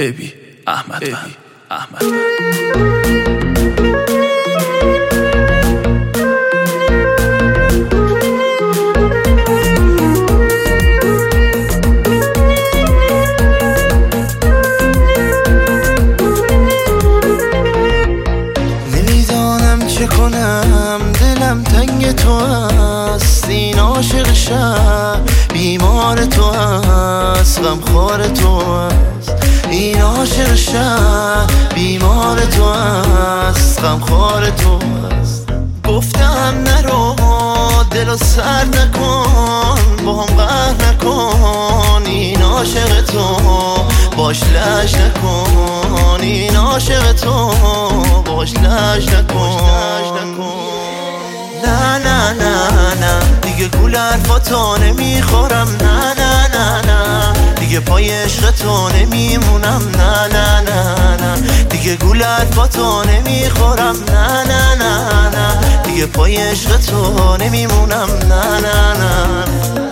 ابی احمد نمیدانم چه کنم، دلم تنگ تو است، این عاشق شهر بیمار تو است، غمخوار تو است. این عاشق شهر بیمار تو است، غمخوار تو است. گفتم نرو، دلو سر نکن، با هم قهر نکن. این عاشق تو باش لج نکن، این عاشق تو باش لج نکن. نه نه نه نه دیگه گول حرفاتو نمیخورم، نه نه نه نه دیگه پای عشق تو نمیمونم، نه نه نه نه دیگه گول حرفاتو نمیخورم، نه نه نه نه دیگه پای عشق تو نمیمونم، نه نه نه.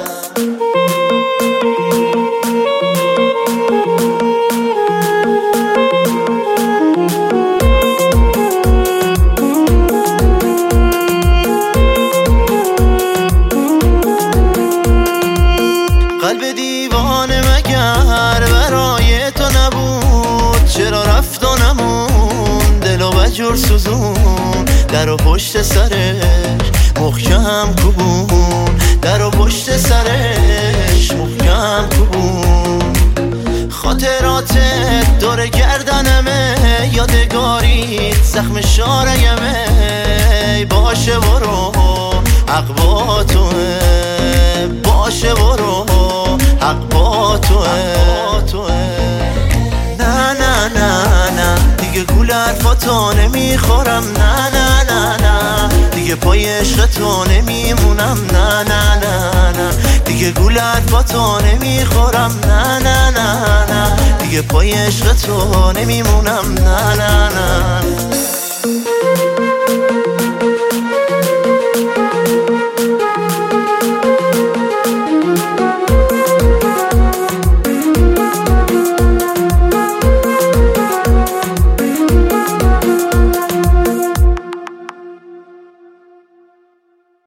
قلب دیوانه مگر برای تو نبود، چرا رفت و نمون، دلو بجور سوزون. در و پشت سرش محکم کوبون، در و پشت سرش محکم کوبون. خاطراتت دور گردنمه، یادگاریت زخم شارعمه. باشه برو حق با توه، باشه برو حق با توه. نه نه نه نه دیگه گول حرفاتو نمیخورم، نه نه نه نه دیگه پای عشق تو نمیمونم، نه نه نه نه دیگه گول حرفاتو نمیخورم، نه نه نه نه دیگه پای عشق تو نمیمونم، نه نه نه.